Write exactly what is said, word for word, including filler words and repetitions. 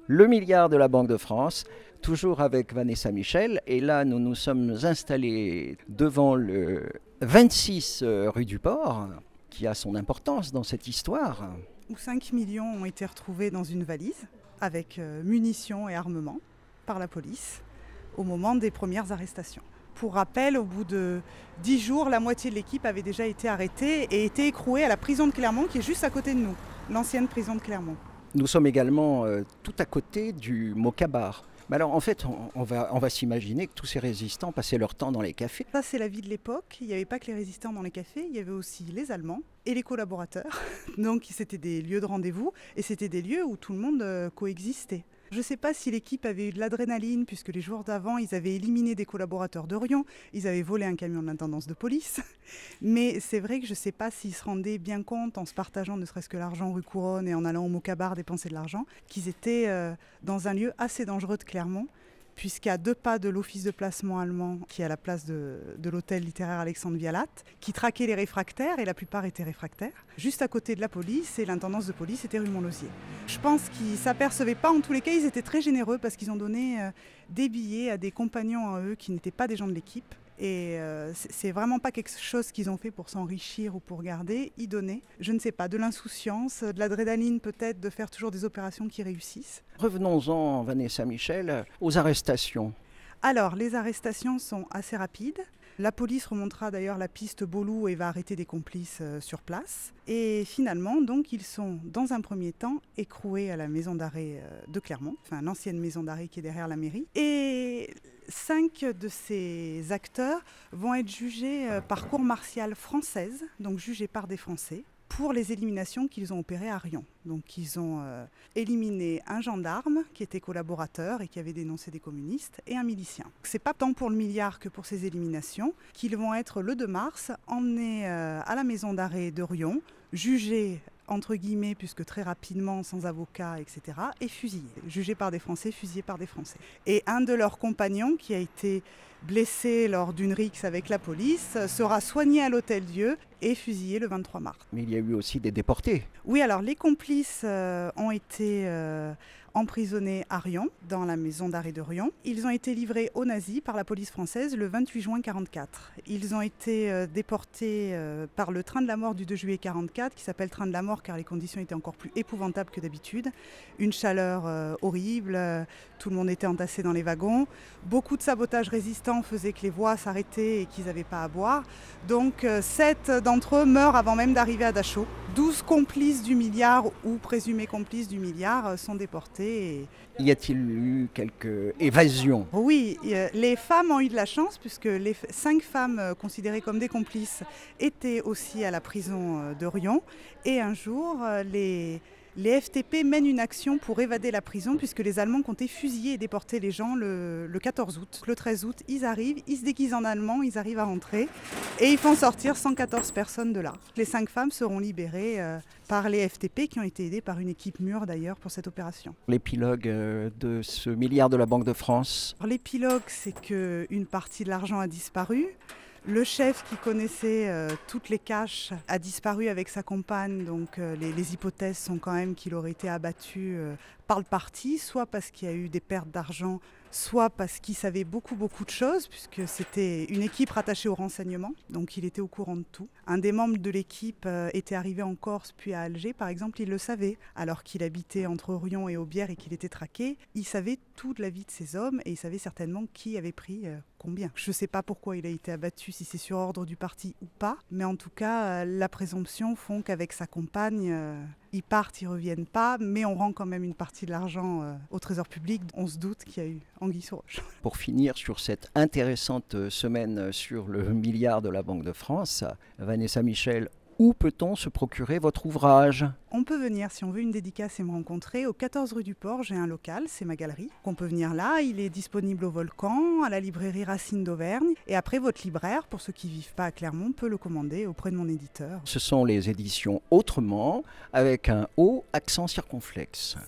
Le milliard de la Banque de France, toujours avec Vanessa Michel. Et là, nous nous sommes installés devant le vingt-six rue du Port, qui a son importance dans cette histoire. Où cinq millions ont été retrouvés dans une valise, avec euh, munitions et armements, par la police, au moment des premières arrestations. Pour rappel, au bout de dix jours, la moitié de l'équipe avait déjà été arrêtée et été écrouée à la prison de Clermont, qui est juste à côté de nous, l'ancienne prison de Clermont. Nous sommes également euh, tout à côté du Mokabar. Mais alors en fait, on, on va, on va s'imaginer que tous ces résistants passaient leur temps dans les cafés. Ça, c'est la vie de l'époque. Il n'y avait pas que les résistants dans les cafés, il y avait aussi les Allemands et les collaborateurs. Donc c'était des lieux de rendez-vous et c'était des lieux où tout le monde euh, coexistait. Je ne sais pas si l'équipe avait eu de l'adrénaline, puisque les jours d'avant, ils avaient éliminé des collaborateurs d'Orion, ils avaient volé un camion de l'intendance de police. Mais c'est vrai que je ne sais pas s'ils se rendaient bien compte, en se partageant ne serait-ce que l'argent rue Couronne et en allant au Mokabar dépenser de l'argent, qu'ils étaient euh, dans un lieu assez dangereux de Clermont, puisqu'à deux pas de l'office de placement allemand, qui est à la place de, de l'hôtel littéraire Alexandre Vialat, qui traquait les réfractaires, et la plupart étaient réfractaires. Juste à côté de la police, et l'intendance de police était rue Montlosier. Je pense qu'ils ne s'apercevaient pas, en tous les cas, ils étaient très généreux, parce qu'ils ont donné euh, des billets à des compagnons à eux qui n'étaient pas des gens de l'équipe. Et euh, c'est vraiment pas quelque chose qu'ils ont fait pour s'enrichir ou pour garder, y donner. Je ne sais pas, de l'insouciance, de l'adrénaline peut-être, de faire toujours des opérations qui réussissent. Revenons-en, Vanessa Michel, aux arrestations. Alors, les arrestations sont assez rapides. La police remontera d'ailleurs la piste Bolou et va arrêter des complices euh, sur place. Et finalement, donc, ils sont dans un premier temps écroués à la maison d'arrêt euh, de Clermont, enfin l'ancienne maison d'arrêt qui est derrière la mairie. Et cinq de ces acteurs vont être jugés euh, par cour martiale française, donc jugés par des Français, pour les éliminations qu'ils ont opérées à Riom. Donc ils ont euh, éliminé un gendarme qui était collaborateur et qui avait dénoncé des communistes et un milicien. C'est pas tant pour le milliard que pour ces éliminations qu'ils vont être le deux mars emmenés euh, à la maison d'arrêt de Riom, jugés entre guillemets, puisque très rapidement, sans avocat, et cetera, et fusillés. Jugés par des Français, fusillés par des Français. Et un de leurs compagnons, qui a été blessé lors d'une rixe avec la police, sera soigné à l'Hôtel-Dieu et fusillé le vingt-trois mars. Mais il y a eu aussi des déportés. Oui, alors les complices euh, ont été euh, emprisonnés à Riom, dans la maison d'arrêt de Riom. Ils ont été livrés aux nazis par la police française le vingt-huit juin quarante-quatre. Ils ont été euh, déportés euh, par le train de la mort du deux juillet quarante-quatre, qui s'appelle train de la mort car les conditions étaient encore plus épouvantables que d'habitude. Une chaleur euh, horrible, euh, tout le monde était entassé dans les wagons. Beaucoup de sabotage résistants faisaient que les voies s'arrêtaient et qu'ils n'avaient pas à boire. Donc euh, sept d'entre eux meurent avant même d'arriver à Dachau. douze complices du milliard ou présumés complices du milliard euh, sont déportés. Et... Y a-t-il eu quelques évasions? Oui, euh, les femmes ont eu de la chance puisque les f- cinq femmes euh, considérées comme des complices étaient aussi à la prison euh, de Riom. Et un jour, euh, les... Les F T P mènent une action pour évader la prison puisque les Allemands comptaient fusiller et déporter les gens le, le quatorze août. Le treize août, ils arrivent, ils se déguisent en Allemands, ils arrivent à rentrer et ils font sortir cent quatorze personnes de là. Les cinq femmes seront libérées euh, par les F T P qui ont été aidées par une équipe mûre d'ailleurs pour cette opération. L'épilogue euh, de ce milliard de la Banque de France. Alors, l'épilogue, c'est qu'une partie de l'argent a disparu. Le chef qui connaissait euh, toutes les caches a disparu avec sa compagne, donc euh, les, les hypothèses sont quand même qu'il aurait été abattu euh, par le parti, soit parce qu'il y a eu des pertes d'argent, soit parce qu'il savait beaucoup beaucoup de choses, puisque c'était une équipe rattachée au renseignement, donc il était au courant de tout. Un des membres de l'équipe euh, était arrivé en Corse puis à Alger, par exemple, il le savait, alors qu'il habitait entre Riom et Aubière et qu'il était traqué, il savait tout de la vie de ces hommes et il savait certainement qui avait pris euh, combien. Je ne sais pas pourquoi il a été abattu, si c'est sur ordre du parti ou pas, mais en tout cas, euh, la présomption font qu'avec sa compagne, euh, ils partent, ils reviennent pas, mais on rend quand même une partie de l'argent euh, au trésor public. On se doute qu'il y a eu anguille sous roche. Pour finir sur cette intéressante semaine sur le milliard de la Banque de France, Vanessa Michel, où peut-on se procurer votre ouvrage? On peut venir, si on veut une dédicace et me rencontrer, au quatorze rue du Port, j'ai un local, c'est ma galerie. On peut venir là, il est disponible au Volcan, à la librairie Racine d'Auvergne. Et après, votre libraire, pour ceux qui ne vivent pas à Clermont, peut le commander auprès de mon éditeur. Ce sont les éditions Autrement, avec un haut accent circonflexe.